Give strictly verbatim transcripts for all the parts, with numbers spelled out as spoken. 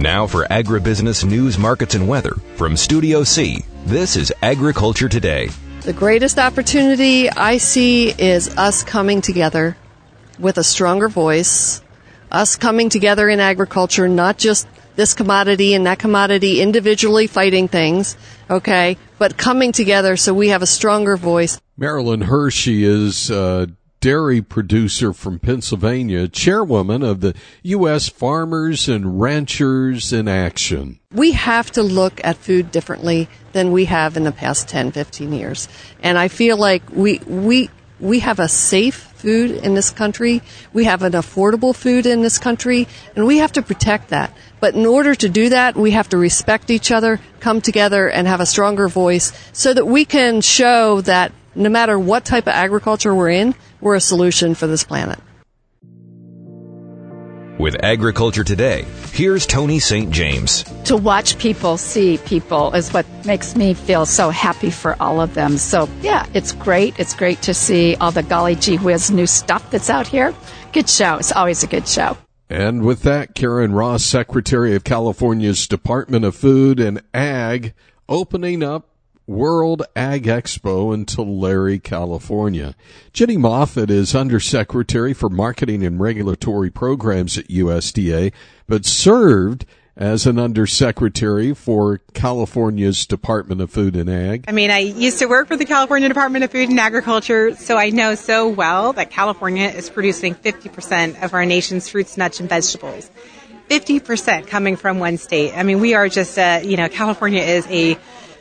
Now for agribusiness news, markets, and weather from Studio C, this is Agriculture Today. The greatest opportunity I see is us coming together with a stronger voice, us coming together in agriculture, not just this commodity and that commodity individually fighting things, okay, but coming together so we have a stronger voice. Marilyn Hershey is a dairy producer from Pennsylvania, chairwoman of the U S Farmers and Ranchers in Action. We have to look at food differently than we have in the past ten, fifteen years. And I feel like we we we have a safe food in this country. We have an affordable food in this country, and we have to protect that. But in order to do that, we have to respect each other, come together, and have a stronger voice so that we can show that no matter what type of agriculture we're in, we're a solution for this planet. With Agriculture Today, here's Tony Saint James. To watch people see people is what makes me feel so happy for all of them. So, yeah, it's great. It's great to see all the golly gee whiz new stuff that's out here. Good show. It's always a good show. And with that, Karen Ross, Secretary of California's Department of Food and Ag, opening up World Ag Expo in Tulare, California. Jenny Moffitt is Undersecretary for Marketing and Regulatory Programs at U S D A, but served as an Undersecretary for California's Department of Food and Ag. I mean, I used to work for the California Department of Food and Agriculture, so I know so well that California is producing fifty percent of our nation's fruits, nuts, and vegetables. fifty percent coming from one state. I mean, we are just, uh, you know, California is a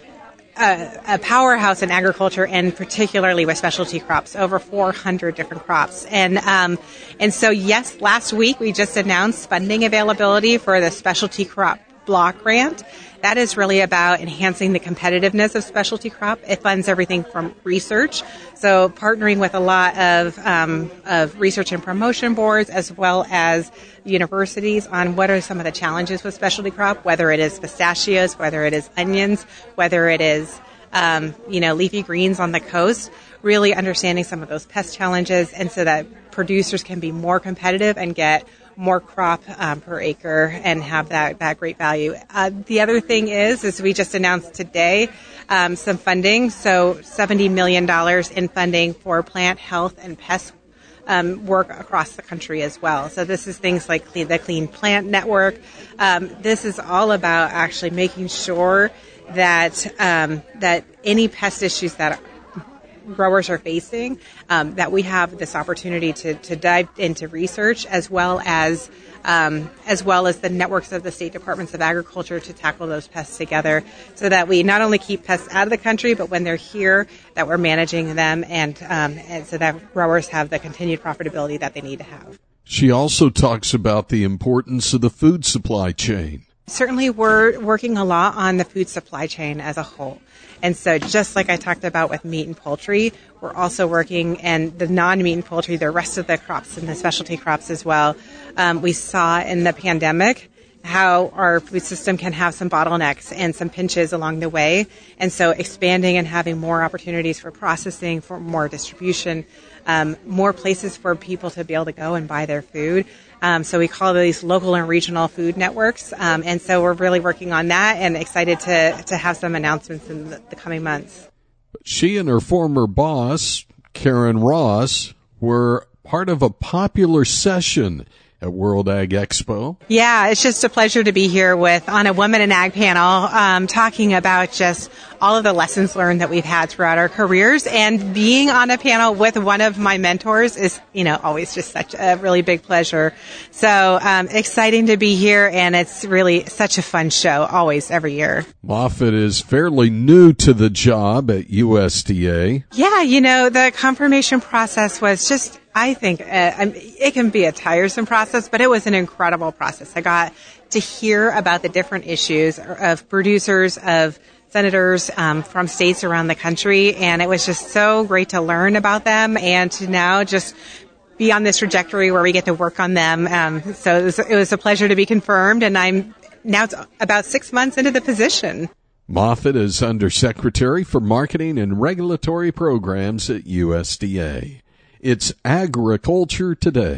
A, a powerhouse in agriculture, and particularly with specialty crops, over four hundred different crops. And um, and so, yes, last week we just announced funding availability for the Specialty Crop Block Grant. That is really about enhancing the competitiveness of specialty crop. It funds everything from research, so partnering with a lot of um, of research and promotion boards as well as universities on what are some of the challenges with specialty crop, whether it is pistachios, whether it is onions, whether it is um, you know leafy greens on the coast. Really understanding some of those pest challenges, and so that producers can be more competitive and get more crop um, per acre and have that, that great value. Uh, the other thing is, is we just announced today um, some funding, so seventy million dollars in funding for plant health and pest um, work across the country as well. So this is things like clean, the Clean Plant Network. Um, this is all about actually making sure that um, that any pest issues that growers are facing, um, that we have this opportunity to, to dive into research as well as um, as well as the networks of the state departments of agriculture to tackle those pests together, so that we not only keep pests out of the country, but when they're here, that we're managing them, and, um, and so that growers have the continued profitability that they need to have. She also talks about the importance of the food supply chain. Certainly, we're working a lot on the food supply chain as a whole. And so just like I talked about with meat and poultry, we're also working, and the non-meat and poultry, the rest of the crops and the specialty crops as well. Um, we saw in the pandemic how our food system can have some bottlenecks and some pinches along the way. And so expanding and having more opportunities for processing, for more distribution, um, more places for people to be able to go and buy their food. Um, so we call these local and regional food networks. Um, and so we're really working on that and excited to, to have some announcements in the, the coming months. She and her former boss, Karen Ross, were part of a popular session at World Ag Expo. Yeah, it's just a pleasure to be here with on a Women in Ag panel, um, talking about just all of the lessons learned that we've had throughout our careers. And being on a panel with one of my mentors is, you know, always just such a really big pleasure. So um, exciting to be here, and it's really such a fun show, always, every year. Moffitt is fairly new to the job at U S D A. Yeah, you know, the confirmation process was just, I think, uh, it can be a tiresome process, but it was an incredible process. I got to hear about the different issues of producers, of senators um, from states around the country, and it was just so great to learn about them and to now just be on this trajectory where we get to work on them. Um, so it was, it was a pleasure to be confirmed, and I'm now it's about six months into the position. Moffitt is Undersecretary for Marketing and Regulatory Programs at U S D A. It's Agriculture Today.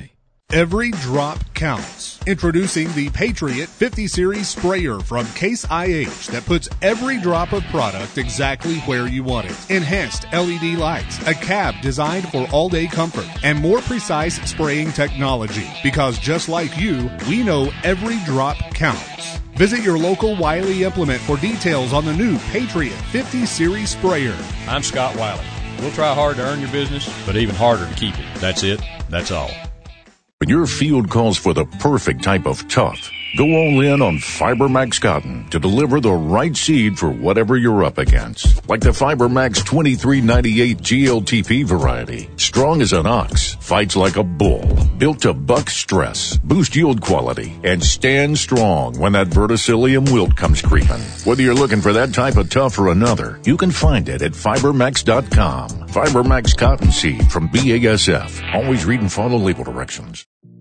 Every drop counts. Introducing the Patriot fifty series sprayer from Case I H that puts every drop of product exactly where you want it. Enhanced L E D lights, a cab designed for all-day comfort, and more precise spraying technology. Because just like you, we know every drop counts. Visit your local Wiley Implement for details on the new Patriot fifty series sprayer. I'm Scott Wiley. We'll try hard to earn your business, but even harder to keep it. That's it. That's all. When your field calls for the perfect type of tough, go all in on FiberMax Cotton to deliver the right seed for whatever you're up against. Like the FiberMax twenty-three ninety-eight G L T P variety. Strong as an ox, fights like a bull. Built to buck stress, boost yield quality, and stand strong when that verticillium wilt comes creeping. Whether you're looking for that type of tough or another, you can find it at fibermax dot com. FiberMax Cotton Seed from B A S F. Always read and follow label directions.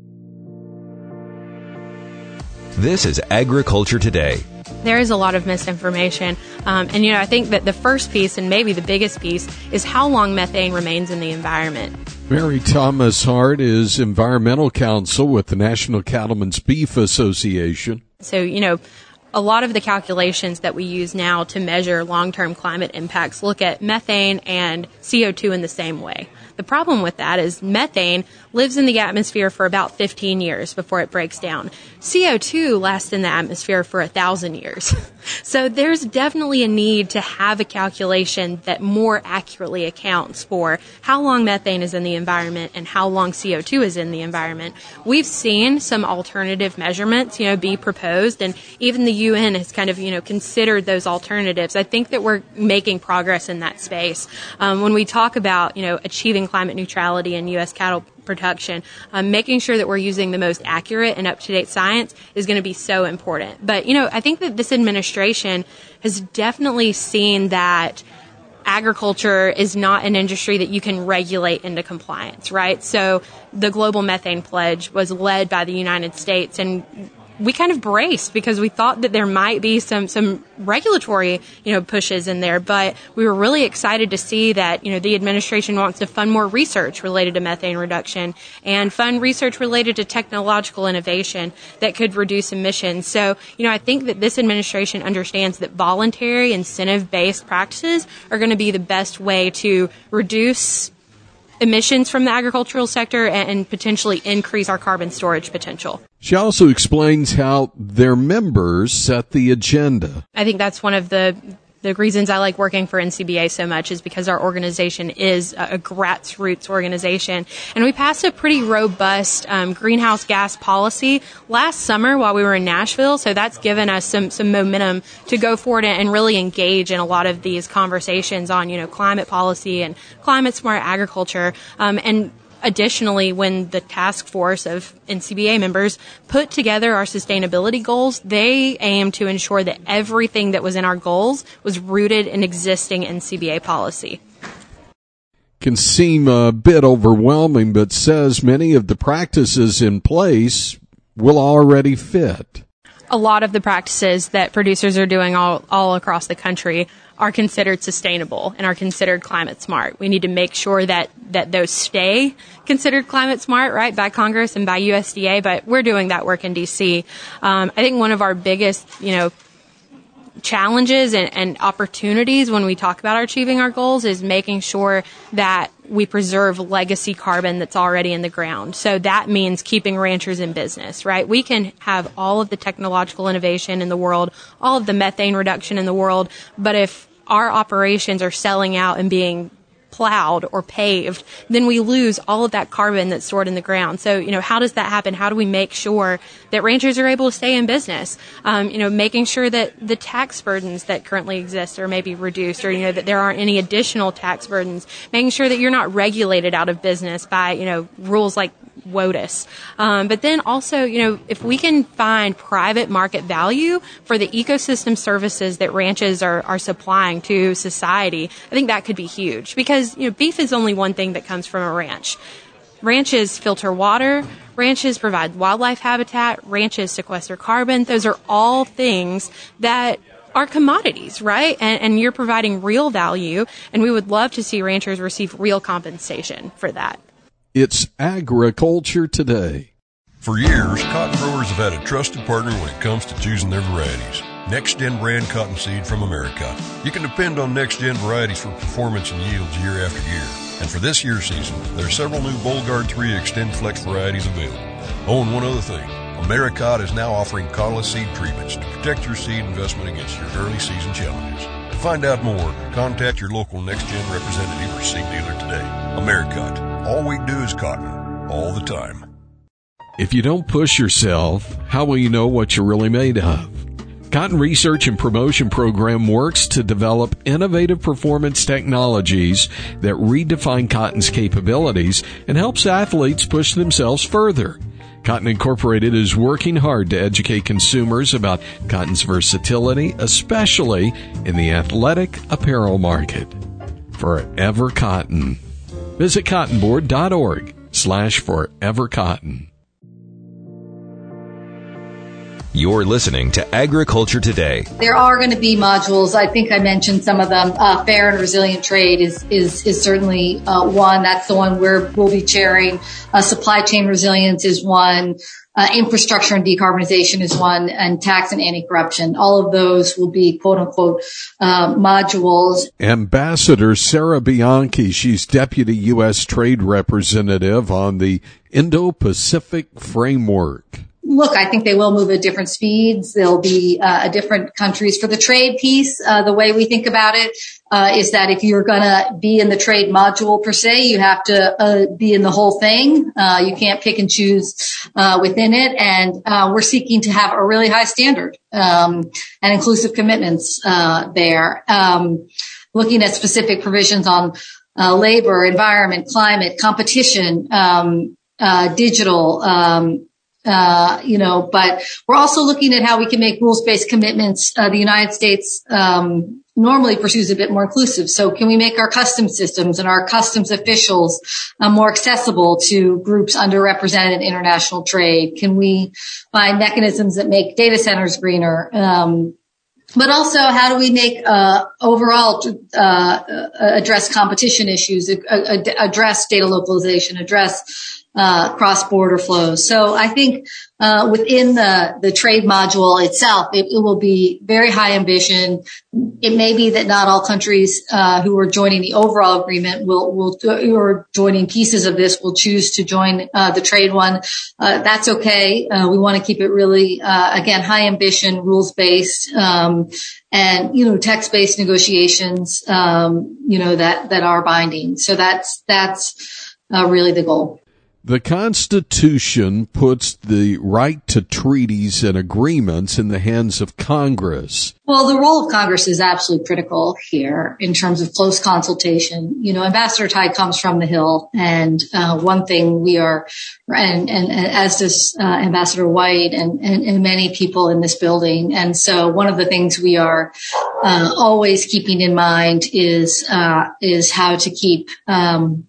This is Agriculture Today. There is a lot of misinformation. Um, and, you know, I think that the first piece, and maybe the biggest piece, is how long methane remains in the environment. Mary Thomas Hart is Environmental Counsel with the National Cattlemen's Beef Association. So, you know, a lot of the calculations that we use now to measure long-term climate impacts look at methane and C O two in the same way. The problem with that is methane lives in the atmosphere for about fifteen years before it breaks down. C O two lasts in the atmosphere for a thousand years. So there's definitely a need to have a calculation that more accurately accounts for how long methane is in the environment and how long C O two is in the environment. We've seen some alternative measurements, you know, be proposed, and even the U N has kind of, you know, considered those alternatives. I think that we're making progress in that space. Um, when we talk about, you know, achieving climate neutrality in U S cattle production, um, making sure that we're using the most accurate and up-to-date science is going to be so important. But, you know, I think that this administration has definitely seen that agriculture is not an industry that you can regulate into compliance, right? So the Global Methane Pledge was led by the United States, and we kind of braced because we thought that there might be some, some regulatory, you know, pushes in there, but we were really excited to see that, you know, the administration wants to fund more research related to methane reduction and fund research related to technological innovation that could reduce emissions. So, you know, I think that this administration understands that voluntary incentive-based practices are going to be the best way to reduce emissions from the agricultural sector and, and potentially increase our carbon storage potential. She also explains how their members set the agenda. I think that's one of the the reasons I like working for N C B A so much is because our organization is a grassroots organization. And we passed a pretty robust um, greenhouse gas policy last summer while we were in Nashville. So that's given us some, some momentum to go forward and really engage in a lot of these conversations on, you know, climate policy and climate smart agriculture. Um, and Additionally, when the task force of N C B A members put together our sustainability goals, they aimed to ensure that everything that was in our goals was rooted in existing N C B A policy. Can seem a bit overwhelming, but says many of the practices in place will already fit. A lot of the practices that producers are doing all, all across the country are considered sustainable and are considered climate smart. We need to make sure that, that those stay considered climate smart, right, by Congress and by U S D A, but we're doing that work in D C. Um, I think one of our biggest, you know, challenges and, and opportunities when we talk about achieving our goals is making sure that we preserve legacy carbon that's already in the ground. So that means keeping ranchers in business, right? We can have all of the technological innovation in the world, all of the methane reduction in the world, but if our operations are selling out and being plowed or paved, then we lose all of that carbon that's stored in the ground. So, you know, how does that happen? How do we make sure that ranchers are able to stay in business? Um, you know, making sure that the tax burdens that currently exist are maybe reduced, or, you know, that there aren't any additional tax burdens. Making sure that you're not regulated out of business by, you know, rules like WOTUS. Um, but then also, you know, if we can find private market value for the ecosystem services that ranches are, are supplying to society, I think that could be huge, because, you know, beef is only one thing that comes from a ranch. Ranches filter water, ranches provide wildlife habitat, ranches sequester carbon. Those are all things that are commodities, right? And, and you're providing real value, and we would love to see ranchers receive real compensation for that. It's Agriculture Today. For years, cotton growers have had a trusted partner when it comes to choosing their varieties. NextGen brand cottonseed from America. You can depend on NextGen varieties for performance and yields year after year. And for this year's season, there are several new BoldGuard three Extend Flex varieties available. Oh, and one other thing. Americot is now offering cottonless seed treatments to protect your seed investment against your early season challenges. To find out more, contact your local NextGen representative or seed dealer today. Americot. All we do is cotton. All the time. If you don't push yourself, how will you know what you're really made of? Cotton Research and Promotion Program works to develop innovative performance technologies that redefine cotton's capabilities and helps athletes push themselves further. Cotton Incorporated is working hard to educate consumers about cotton's versatility, especially in the athletic apparel market. Forever Cotton. Visit cottonboard.org slash forever cotton. You're listening to Agriculture Today. There are going to be modules. I think I mentioned some of them. Uh, fair and resilient trade is is is certainly uh, one. That's the one where we'll be chairing. Uh, supply chain resilience is one. Uh, infrastructure and decarbonization is one, and tax and anti-corruption. All of those will be quote unquote uh, modules. Ambassador Sarah Bianchi, she's Deputy U S Trade Representative on the Indo-Pacific Framework. Look, I think they will move at different speeds. There'll be uh, different countries. For the trade piece, uh, the way we think about it uh, is that if you're going to be in the trade module per se, you have to uh, be in the whole thing. Uh, you can't pick and choose uh, within it. And uh, we're seeking to have a really high standard um, and inclusive commitments uh, there. Um, looking at specific provisions on uh, labor, environment, climate, competition, um, uh, digital, um Uh, you know, but we're also looking at how we can make rules-based commitments. Uh, the United States, um, normally pursues a bit more inclusive. So can we make our customs systems and our customs officials uh, more accessible to groups underrepresented in international trade? Can we find mechanisms that make data centers greener? Um, but also, how do we make, uh, overall, uh, address competition issues, uh, address data localization, address Uh, cross-border flows. So I think uh, within the, the trade module itself, it, it will be very high ambition. It may be that not all countries uh, who are joining the overall agreement will, will, who are joining pieces of this will choose to join uh, the trade one. Uh, that's okay. Uh, we want to keep it really, uh, again, high ambition, rules-based, um, and, you know, text-based negotiations, um, you know, that, that are binding. So that's, that's uh, really the goal. The Constitution puts the right to treaties and agreements in the hands of Congress. Well, the role of Congress is absolutely critical here in terms of close consultation. You know, Ambassador Tai comes from the Hill, and uh, one thing we are, and, and, and as does uh, Ambassador White and, and, and many people in this building. And so one of the things we are uh, always keeping in mind is uh, is how to keep um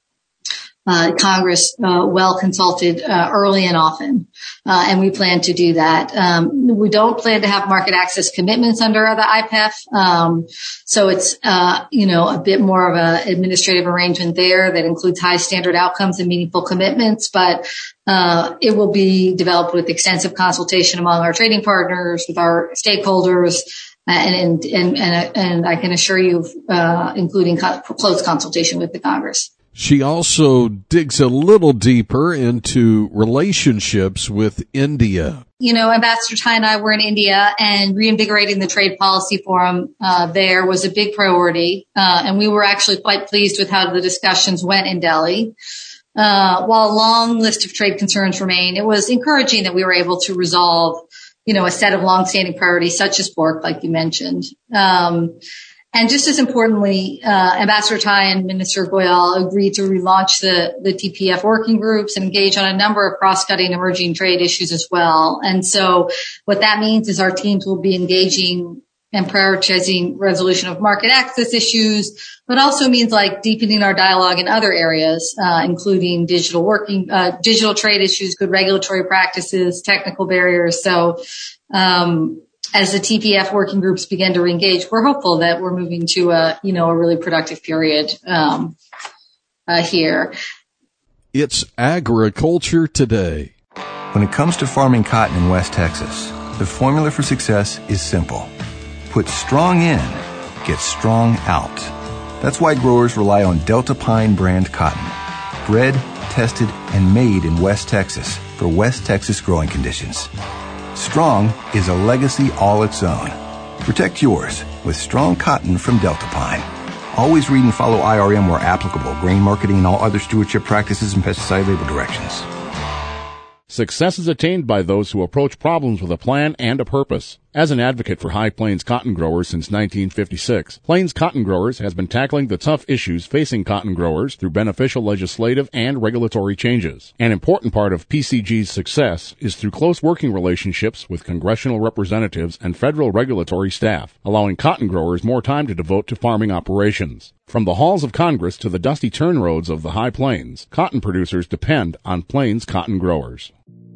Uh, Congress uh, well consulted uh, early and often, uh, and we plan to do that. Um, we don't plan to have market access commitments under the I P E F, um, so it's uh, you know a bit more of an administrative arrangement there that includes high standard outcomes and meaningful commitments, but uh, it will be developed with extensive consultation among our trading partners, with our stakeholders. And, and, and, and, and I can assure you, uh, including co- close consultation with the Congress. She also digs a little deeper into relationships with India. You know, Ambassador Tai and I were in India, and reinvigorating the trade policy forum uh, there was a big priority. Uh, and we were actually quite pleased with how the discussions went in Delhi. Uh, while a long list of trade concerns remain, it was encouraging that we were able to resolve, you know, a set of longstanding priorities such as pork, like you mentioned. Um, And just as importantly, uh, Ambassador Tai and Minister Goyal agreed to relaunch the, the T P F working groups and engage on a number of cross-cutting emerging trade issues as well. And so what that means is our teams will be engaging and prioritizing resolution of market access issues, but also means like deepening our dialogue in other areas, uh, including digital working, uh, digital trade issues, good regulatory practices, technical barriers. So, um, as the T P F working groups begin to reengage, we're hopeful that we're moving to a, you know, a really productive period, um, uh, here. It's Agriculture Today. When it comes to farming cotton in West Texas, the formula for success is simple. Put strong in, get strong out. That's why growers rely on Delta Pine brand cotton. Bred, tested, and made in West Texas for West Texas growing conditions. Strong is a legacy all its own. Protect yours with strong cotton from Delta Pine. Always read and follow I R M where applicable, grain marketing and all other stewardship practices and pesticide label directions. Success is attained by those who approach problems with a plan and a purpose. As an advocate for High Plains cotton growers since nineteen fifty-six, Plains Cotton Growers has been tackling the tough issues facing cotton growers through beneficial legislative and regulatory changes. An important part of P C G's success is through close working relationships with congressional representatives and federal regulatory staff, allowing cotton growers more time to devote to farming operations. From the halls of Congress to the dusty turn roads of the High Plains, cotton producers depend on Plains Cotton Growers.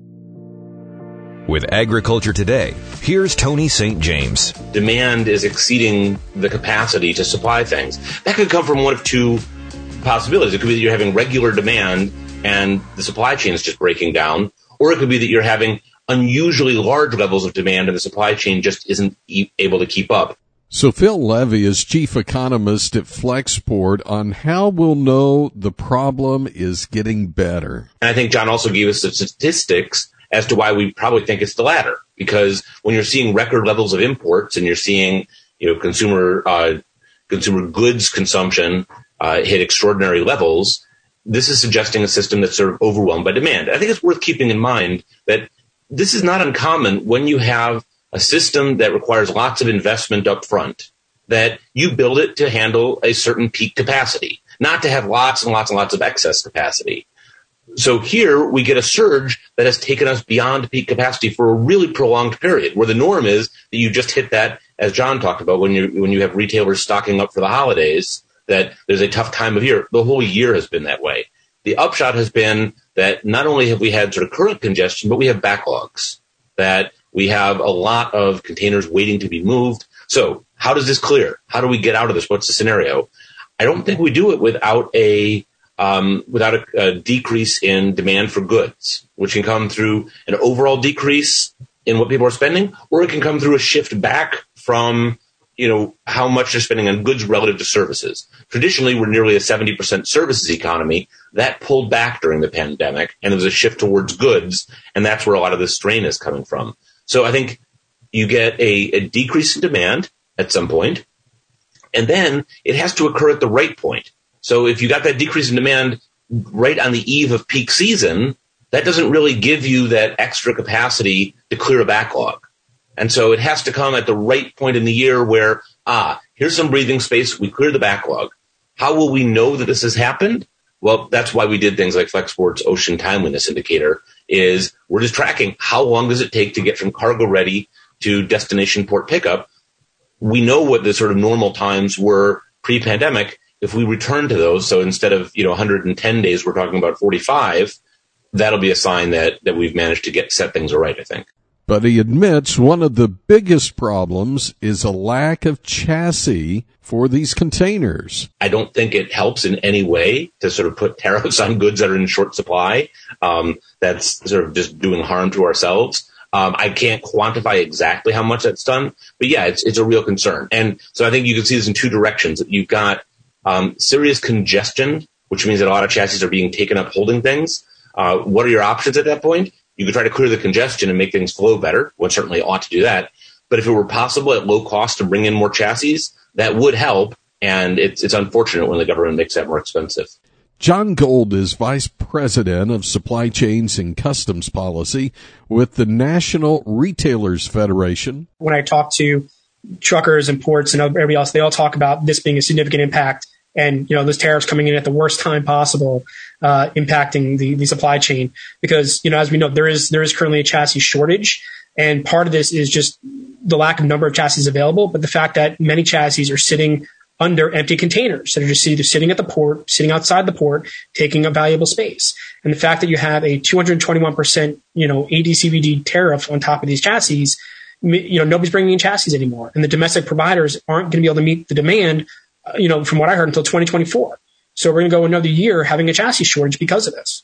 With Agriculture Today, here's Tony Saint James. Demand is exceeding the capacity to supply things. That could come from one of two possibilities. It could be that you're having regular demand and the supply chain is just breaking down, or it could be that you're having unusually large levels of demand and the supply chain just isn't e- able to keep up. So Phil Levy is chief economist at Flexport on how we'll know the problem is getting better. And I think John also gave us the statistics as to why we probably think it's the latter. Because when you're seeing record levels of imports and you're seeing, you know, consumer uh, consumer goods consumption uh, hit extraordinary levels, this is suggesting a system that's sort of overwhelmed by demand. I think it's worth keeping in mind that this is not uncommon when you have a system that requires lots of investment up front, that you build it to handle a certain peak capacity, not to have lots and lots and lots of excess capacity. So here we get a surge that has taken us beyond peak capacity for a really prolonged period, where the norm is that you just hit that, as John talked about, when you when you have retailers stocking up for the holidays, that there's a tough time of year. The whole year has been that way. The upshot has been that not only have we had sort of current congestion, but we have backlogs, that we have a lot of containers waiting to be moved. So how does this clear? How do we get out of this? What's the scenario? I don't think we do it without a Um, without a, a decrease in demand for goods, which can come through an overall decrease in what people are spending, or it can come through a shift back from, you know, how much they're spending on goods relative to services. Traditionally, we're nearly a seventy percent services economy. That pulled back during the pandemic, and there was a shift towards goods, and that's where a lot of this strain is coming from. So I think you get a, a decrease in demand at some point, and then it has to occur at the right point. So if you got that decrease in demand right on the eve of peak season, that doesn't really give you that extra capacity to clear a backlog. And so it has to come at the right point in the year where, ah, here's some breathing space. We clear the backlog. How will we know that this has happened? Well, that's why we did things like Flexport's Ocean Timeliness Indicator, is we're just tracking how long does it take to get from cargo ready to destination port pickup. We know what the sort of normal times were pre-pandemic. If we return to those, so instead of, you know, one hundred ten days, we're talking about forty-five, that'll be a sign that, that we've managed to get set things right, I think. But he admits one of the biggest problems is a lack of chassis for these containers. I don't think it helps in any way to sort of put tariffs on goods that are in short supply. Um, that's sort of just doing harm to ourselves. Um, I can't quantify exactly how much that's done, but yeah, it's it's a real concern. And so I think you can see this in two directions. You've got Um, serious congestion, which means that a lot of chassis are being taken up holding things. Uh, what are your options at that point? You could try to clear the congestion and make things flow better. One certainly ought to do that. But if it were possible at low cost to bring in more chassis, that would help. And it's, it's unfortunate when the government makes that more expensive. John Gold is Vice President of Supply Chains and Customs Policy with the National Retailers Federation. When I talk to truckers and ports and everybody else, they all talk about this being a significant impact, and you know those tariffs coming in at the worst time possible, uh, impacting the, the supply chain. Because you know, as we know, there is there is currently a chassis shortage, and part of this is just the lack of number of chassis available, but the fact that many chassis are sitting under empty containers that are just either sitting at the port, sitting outside the port, taking a valuable space. And the fact that you have a two hundred twenty-one percent, you know, A D C V D tariff on top of these chassis, you know, nobody's bringing in chassis anymore, and the domestic providers aren't going to be able to meet the demand, uh, you know, from what I heard, until twenty twenty-four. So we're going to go another year having a chassis shortage because of this.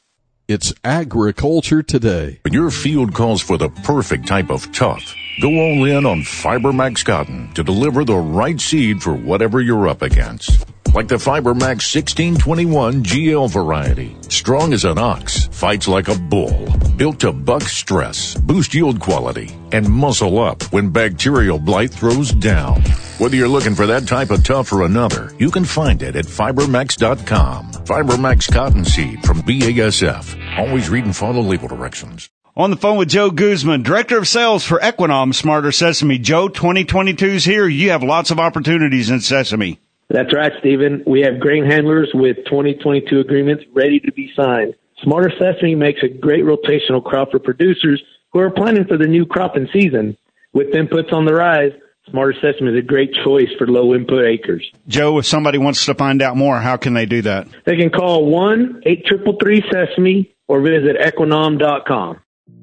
It's Agriculture Today. When your field calls for the perfect type of tough, go all in on FiberMax Cotton to deliver the right seed for whatever you're up against. Like the FiberMax sixteen twenty-one G L variety. Strong as an ox, fights like a bull. Built to buck stress, boost yield quality, and muscle up when bacterial blight throws down. Whether you're looking for that type of tough or another, you can find it at fibermax dot com. FiberMax Cottonseed from B A S F. Always read and follow label directions. On the phone with Joe Guzman, Director of Sales for Equinom Smarter Sesame. Joe, twenty twenty-two's here. You have lots of opportunities in sesame. That's right, Stephen. We have grain handlers with twenty twenty-two agreements ready to be signed. Smarter Sesame makes a great rotational crop for producers who are planning for the new cropping season. With inputs on the rise, Smarter Sesame is a great choice for low input acres. Joe, if somebody wants to find out more, how can they do that? They can call one eight three three sesame or visit equinom dot com.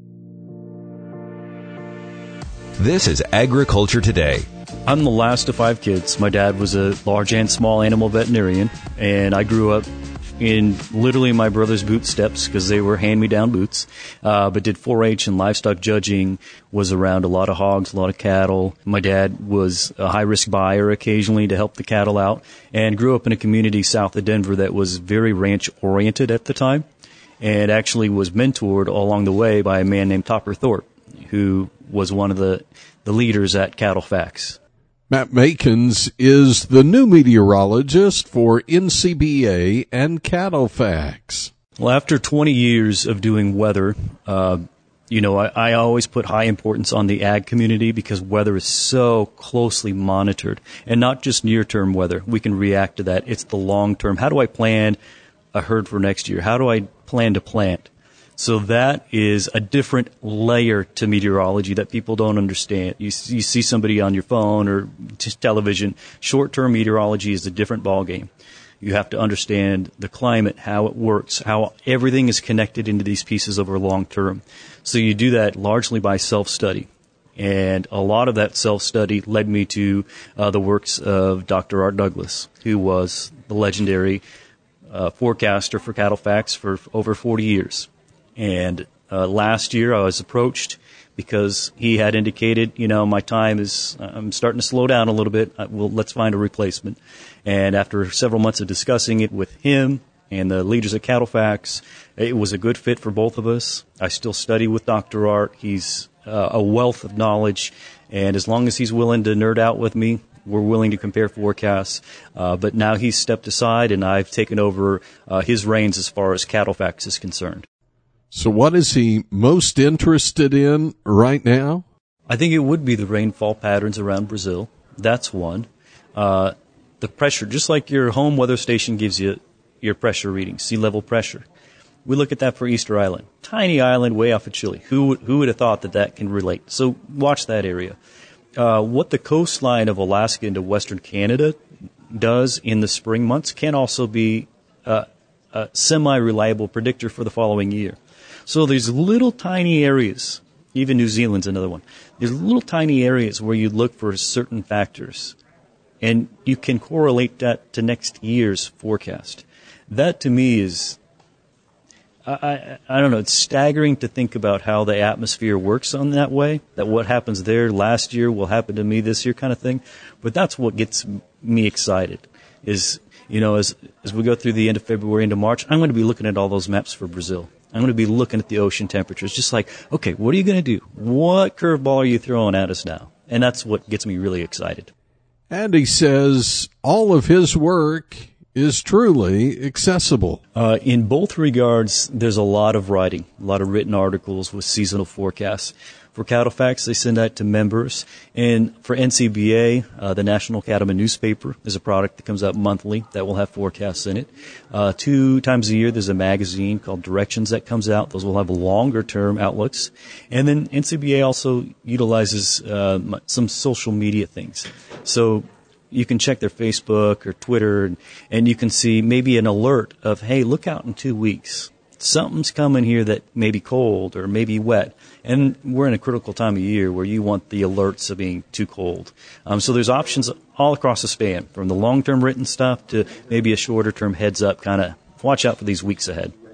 This is Agriculture Today. I'm the last of five kids. My dad was a large and small animal veterinarian, and I grew up in literally my brother's bootsteps because they were hand-me-down boots, uh, but did four H and livestock judging, was around a lot of hogs, a lot of cattle. My dad was a high-risk buyer occasionally to help the cattle out, and grew up in a community south of Denver that was very ranch-oriented at the time, and actually was mentored along the way by a man named Topper Thorpe, who was one of the, the leaders at Cattle Facts. Matt Makins is the new meteorologist for N C B A and Cattle Facts. Well, after twenty years of doing weather, uh, you know, I, I always put high importance on the ag community because weather is so closely monitored. And not just near-term weather. We can react to that. It's the long-term. How do I plan a herd for next year? How do I plan to plant? So that is a different layer to meteorology that people don't understand. You, you see somebody on your phone or just television. Short-term meteorology is a different ballgame. You have to understand the climate, how it works, how everything is connected into these pieces over long term. So you do that largely by self-study. And a lot of that self-study led me to uh, the works of Doctor Art Douglas, who was the legendary uh, forecaster for Cattle Facts for over forty years. And uh, last year I was approached because he had indicated, you know, my time is, I'm starting to slow down a little bit. I, well, let's find a replacement. And after several months of discussing it with him and the leaders at Cattle Facts, it was a good fit for both of us. I still study with Doctor Art. He's uh, a wealth of knowledge. And as long as he's willing to nerd out with me, we're willing to compare forecasts. Uh, but now he's stepped aside and I've taken over uh, his reins as far as Cattle Facts is concerned. So what is he most interested in right now? I think it would be the rainfall patterns around Brazil. That's one. Uh, the pressure, just like your home weather station gives you your pressure reading, sea level pressure. We look at that for Easter Island. Tiny island way off of Chile. Who would, who would have thought that that can relate? So watch that area. Uh, what the coastline of Alaska into western Canada does in the spring months can also be uh, a semi-reliable predictor for the following year. So there's little tiny areas, even New Zealand's another one. There's little tiny areas where you look for certain factors, and you can correlate that to next year's forecast. That to me is, I, I, I don't know, it's staggering to think about how the atmosphere works on that way, that what happens there last year will happen to me this year kind of thing. But that's what gets me excited is, you know, as, as we go through the end of February into March, I'm going to be looking at all those maps for Brazil. I'm going to be looking at the ocean temperatures, just like, okay, what are you going to do? What curveball are you throwing at us now? And that's what gets me really excited. And he says all of his work is truly accessible. Uh, in both regards, there's a lot of writing, a lot of written articles with seasonal forecasts. For Cattle Facts, they send that to members. And for N C B A, uh, the National Cattleman newspaper is a product that comes out monthly that will have forecasts in it. Uh, two times a year, there's a magazine called Directions that comes out. Those will have longer-term outlooks. And then N C B A also utilizes uh, some social media things. So you can check their Facebook or Twitter, and, and you can see maybe an alert of, hey, look out in two weeks. Something's coming here that may be cold or maybe wet. And we're in a critical time of year where you want the alerts of being too cold. Um, so there's options all across the span, from the long-term written stuff to maybe a shorter-term heads-up kind of watch out for these weeks ahead.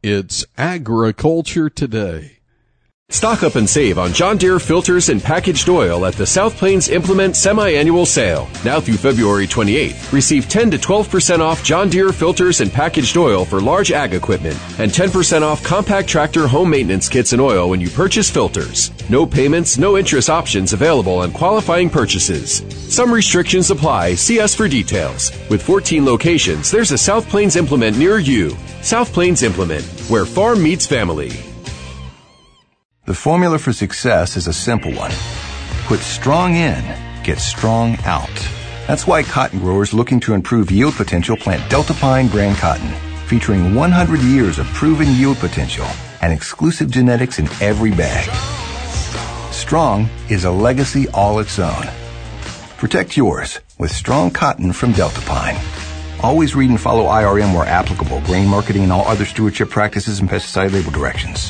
It's Agriculture Today. Stock up and save on John Deere filters and packaged oil at the South Plains Implement Semi-Annual Sale. Now through February twenty-eighth, receive ten to twelve percent off John Deere filters and packaged oil for large ag equipment and ten percent off compact tractor home maintenance kits and oil when you purchase filters. No payments, no interest options available on qualifying purchases. Some restrictions apply. See us for details. With fourteen locations, there's a South Plains Implement near you. South Plains Implement, where farm meets family. The formula for success is a simple one. Put strong in, get strong out. That's why cotton growers looking to improve yield potential plant Delta Pine brand cotton, featuring one hundred years of proven yield potential and exclusive genetics in every bag. Strong is a legacy all its own. Protect yours with strong cotton from Delta Pine. Always read and follow I R M where applicable, grain marketing and all other stewardship practices and pesticide label directions.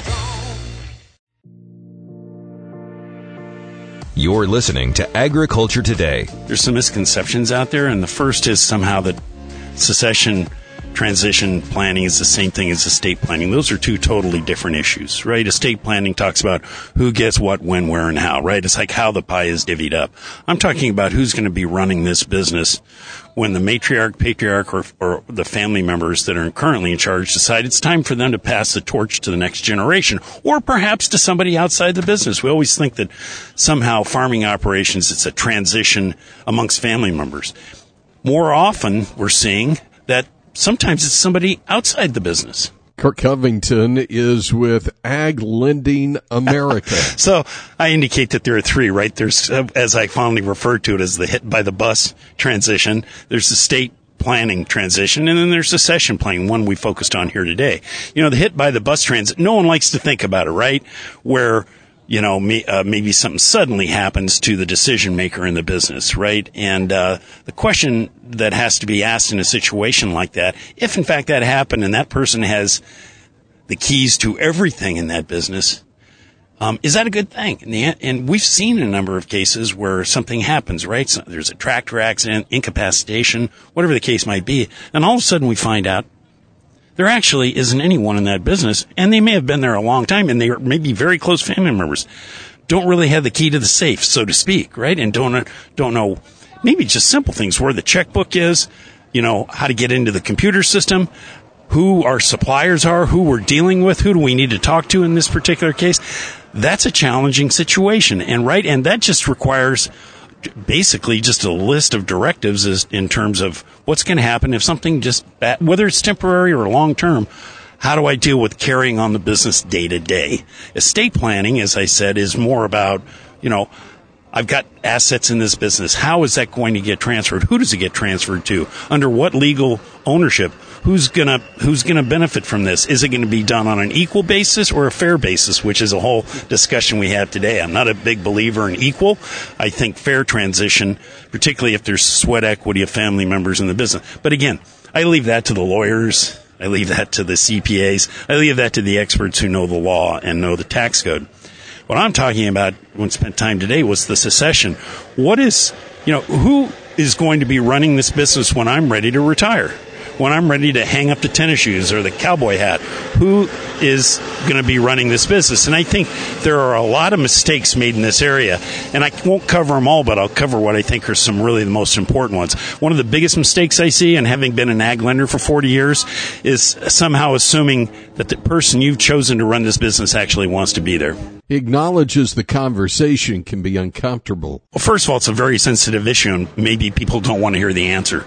You're listening to Agriculture Today. There's some misconceptions out there, and the first is somehow that succession transition planning is the same thing as estate planning. Those are two totally different issues, right? Estate planning talks about who gets what, when, where, and how, right? It's like how the pie is divvied up. I'm talking about who's going to be running this business when the matriarch, patriarch, or, or the family members that are currently in charge decide it's time for them to pass the torch to the next generation, or perhaps to somebody outside the business. We always think that somehow farming operations, it's a transition amongst family members. More often, we're seeing that sometimes it's somebody outside the business. Kirk Covington is with Ag Lending America. So I indicate that there are three, right? There's, uh, as I fondly refer to it, as the hit by the bus transition. There's the state planning transition, and then there's the succession planning, one we focused on here today. You know, the hit by the bus transit, no one likes to think about it, right? Where, you know, may, uh, maybe something suddenly happens to the decision maker in the business, right? And uh, the question that has to be asked in a situation like that, if in fact that happened and that person has the keys to everything in that business, um, is that a good thing? And, the, and we've seen a number of cases where something happens, right? So there's a tractor accident, incapacitation, whatever the case might be, and all of a sudden we find out there actually isn't anyone in that business, and they may have been there a long time, and they are maybe very close family members. Don't really have the key to the safe, so to speak, right? And don't don't know maybe just simple things, where the checkbook is, you know, how to get into the computer system, who our suppliers are, who we're dealing with, who do we need to talk to in this particular case. That's a challenging situation, and right, and that just requires basically just a list of directives as in terms of what's going to happen if something just bad, whether it's temporary or long term. How do I deal with carrying on the business day to day? Estate planning, as I said, is more about, you know, I've got assets in this business. How is that going to get transferred? Who does it get transferred to? Under what legal ownership? Who's gonna who's gonna benefit from this? Is it going to be done on an equal basis or a fair basis, which is a whole discussion we have today. I'm not a big believer in equal. I think fair transition, particularly if there's sweat equity of family members in the business. But again, I leave that to the lawyers. I leave that to the C P As. I leave that to the experts who know the law and know the tax code. What I'm talking about when I spent time today was the succession. What is, you know, who is going to be running this business when I'm ready to retire? When I'm ready to hang up the tennis shoes or the cowboy hat? Who is going to be running this business? And I think there are a lot of mistakes made in this area. And I won't cover them all, but I'll cover what I think are some really the most important ones. One of the biggest mistakes I see, and having been an ag lender for forty years, is somehow assuming that the person you've chosen to run this business actually wants to be there. He acknowledges the conversation can be uncomfortable. Well, first of all, it's a very sensitive issue, and maybe people don't want to hear the answer.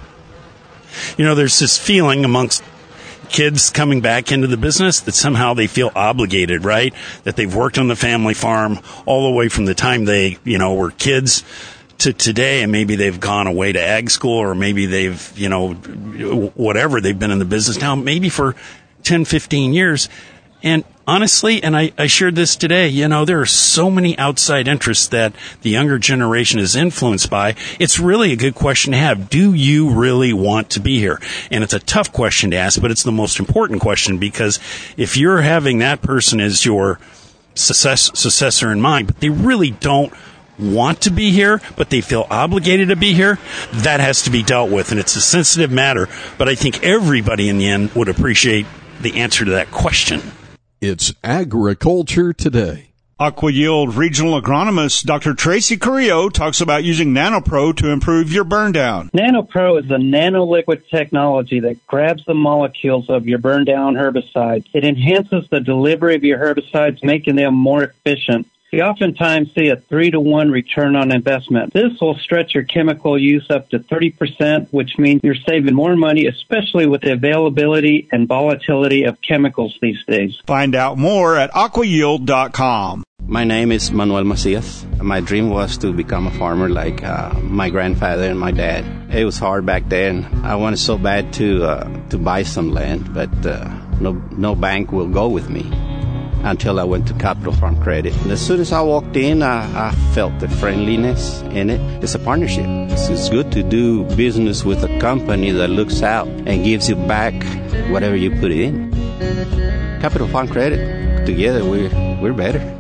You know, there's this feeling amongst kids coming back into the business that somehow they feel obligated, right? That they've worked on the family farm all the way from the time they, you know, were kids to today, and maybe they've gone away to ag school, or maybe they've, you know, whatever, they've been in the business now maybe for ten, fifteen years. And honestly, and I, I shared this today, you know, there are so many outside interests that the younger generation is influenced by. It's really a good question to have. Do you really want to be here? And it's a tough question to ask, but it's the most important question, because if you're having that person as your success, successor in mind, but they really don't want to be here, but they feel obligated to be here, that has to be dealt with. And it's a sensitive matter, but I think everybody in the end would appreciate the answer to that question. It's Agriculture Today. AquaYield Regional Agronomist Doctor Tracy Carrillo talks about using NanoPro to improve your burn down. NanoPro is a nanoliquid technology that grabs the molecules of your burn down herbicides. It enhances the delivery of your herbicides, making them more efficient. We oftentimes see a three to one return on investment. This will stretch your chemical use up to thirty percent, which means you're saving more money, especially with the availability and volatility of chemicals these days. Find out more at aqua yield dot com. My name is Manuel Macias. My dream was to become a farmer like uh, my grandfather and my dad. It was hard back then. I wanted so bad to uh, to buy some land, but uh, no no bank will go with me until I went to Capital Farm Credit. And as soon as I walked in, I, I felt the friendliness in it. It's a partnership. It's, it's good to do business with a company that looks out and gives you back whatever you put in. Capital Farm Credit, together we're, we're better.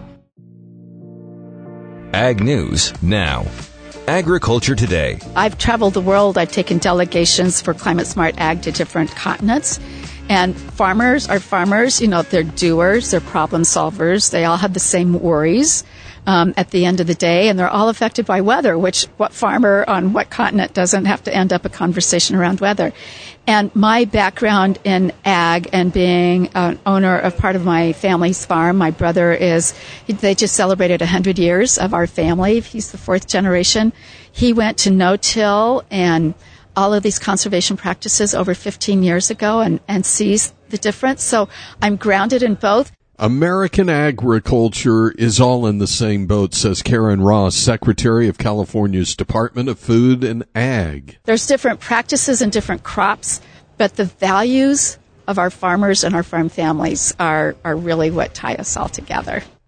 Ag News now. Agriculture Today. I've traveled the world. I've taken delegations for Climate Smart Ag to different continents. And farmers are farmers, you know, they're doers, they're problem solvers. They all have the same worries um, at the end of the day, and they're all affected by weather, which what farmer on what continent doesn't have to end up a conversation around weather. And my background in ag and being an owner of part of my family's farm, my brother is, they just celebrated one hundred years of our family. He's the fourth generation. He went to no-till and all of these conservation practices over fifteen years ago and, and sees the difference. So I'm grounded in both. American agriculture is all in the same boat, says Karen Ross, Secretary of California's Department of Food and Ag. There's different practices and different crops, but the values of our farmers and our farm families are, are really what tie us all together.